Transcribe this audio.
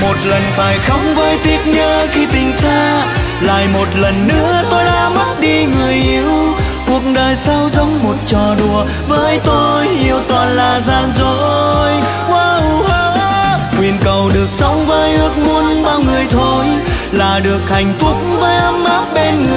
Một lần phải khóc với tiếc nhớ khi tình xa, lại một lần nữa tôi đã mất đi người yêu. Cuộc đời sao giống một trò đùa, với tôi yêu toàn là gian dối. Nguyện cầu được sống với ước muốn bao người thôi, là được hạnh phúc với ấm áp bên